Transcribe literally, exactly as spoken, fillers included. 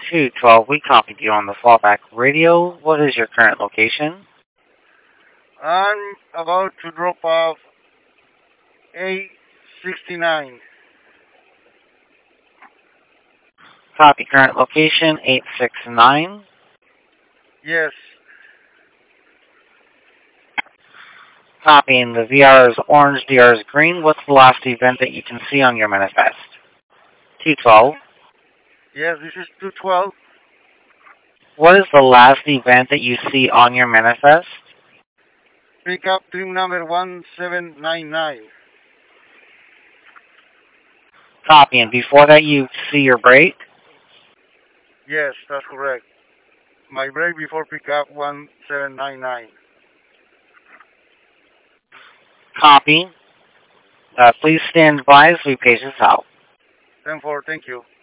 two twelve, we copied you on the fallback radio. What is your current location? I'm about to drop off A sixty-nine. Copy, current location eight six nine. Yes. Copying, the V R is orange, D R is green. What's the last event that you can see on your manifest? two twelve. Yes, this is two twelve. What is the last event that you see on your manifest? Pick up trim number one seven nine nine. Copy, and before that you see your break? Yes, that's correct. My break before pickup one seven nine nine. Copy. Uh, please stand by as we page this out. ten four, thank you.